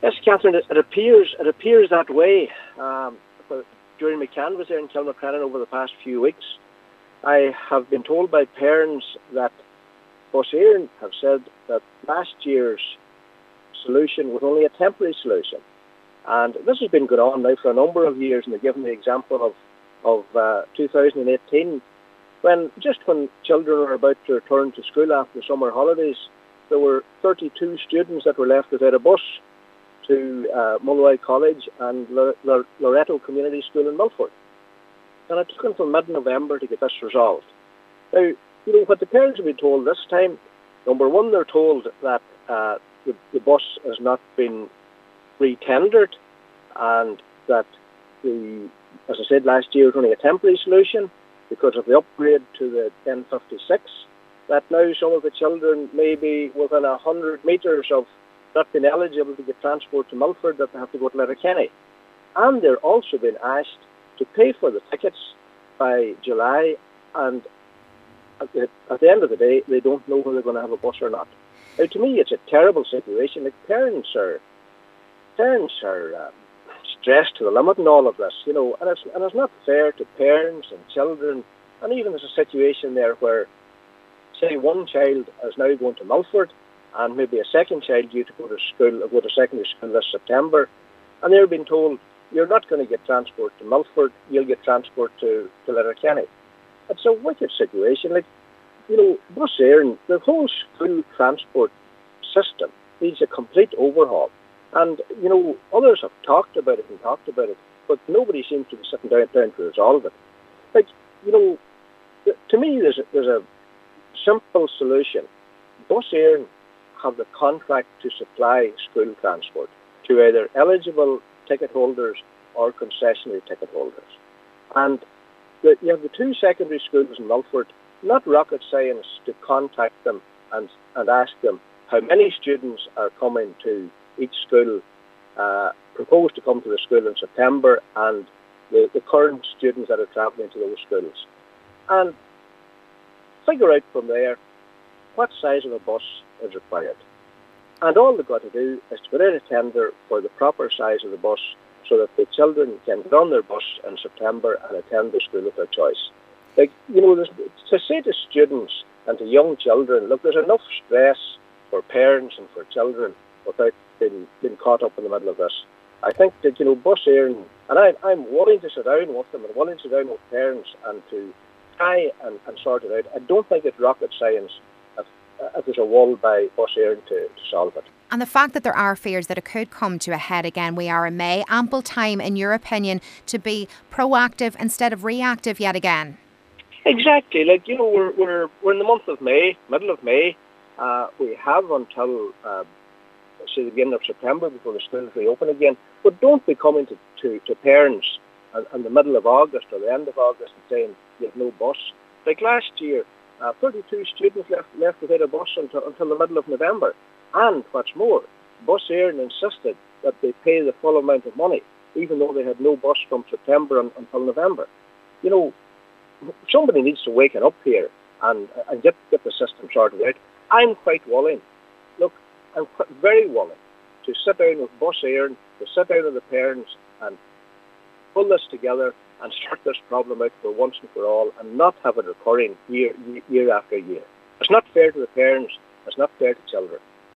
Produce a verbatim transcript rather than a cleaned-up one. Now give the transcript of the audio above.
Yes, Catherine, it, it appears it appears that way. Um, but during my canvass there in Kilmacrennan over the past few weeks, I have been told by parents that Bus Éireann have said that last year's solution was only a temporary solution. And this has been going on now for a number of years, and they've given the example of, of uh, two thousand eighteen, when just when children were about to return to school after summer holidays, there were thirty-two students that were left without a bus to uh, Mulway College and L- L- Loreto Community School in Milford. And it took until mid-November to get this resolved. Now, you know, what the parents have been told this time, number one, they're told that uh, the, the bus has not been re-tendered and that, the, as I said last year, it was only a temporary solution because of the upgrade to the ten fifty-six, that now some of the children may be within one hundred metres of not being eligible to get transport to Milford, that they have to go to Letterkenny. And they're also being asked to pay for the tickets by July, and at the, at the end of the day, they don't know whether they're going to have a bus or not. Now, to me, it's a terrible situation. Like, parents are, parents are um, stressed to the limit in all of this, you know, and it's, and it's not fair to parents and children. And even there's a situation there where, say, one child is now going to Milford, and maybe a second child due to go to school or go to secondary school this September, and they're being told, you're not going to get transport to Milford, you'll get transport to, to Letterkenny. It's a wicked situation. Like, you know, Bus Éireann, the whole school transport system needs a complete overhaul. And, you know, others have talked about it and talked about it, but nobody seems to be sitting down, down to resolve it. Like, you know, to me, there's a, there's a simple solution. Bus Éireann have the contract to supply school transport to either eligible ticket holders or concessionary ticket holders. And the, you have the two secondary schools in Milford, not rocket science to contact them and, and ask them how many students are coming to each school, uh, proposed to come to the school in September, and the, the current students that are travelling to those schools. And figure out from there what size of a bus is required. And all they've got to do is to put out a tender for the proper size of the bus so that the children can get on their bus in September and attend the school of their choice. Like, you know, to say to students and to young children, look, there's enough stress for parents and for children without being, being caught up in the middle of this. I think that, you know, Bus Éireann, and I, I'm willing to sit down with them and willing to sit down with parents and to try and, and sort it out. I don't think it's rocket science if, if there's a wall by Bus Éireann to, to solve it. And the fact that there are fears that it could come to a head again, we are in May, ample time, in your opinion, to be proactive instead of reactive yet again. Exactly. Like, you know, we're we're we're in the month of May, middle of May. Uh, we have until, uh, say, the beginning of September before the schools reopen again. But don't be coming to, to, to parents in, in the middle of August or the end of August and saying you have no bus. Like last year, uh, thirty-two students left, left without a bus until, until the middle of November. And what's more, Bus Éireann insisted that they pay the full amount of money, even though they had no bus from September un, until November. You know, somebody needs to waken up here and, and get, get the system sorted out. I'm quite willing, look, I'm quite, very willing to sit down with Bus Éireann, to sit down with the parents and pull this together and sort this problem out for once and for all and not have it recurring year, year after year. It's not fair to the parents, it's not fair to children.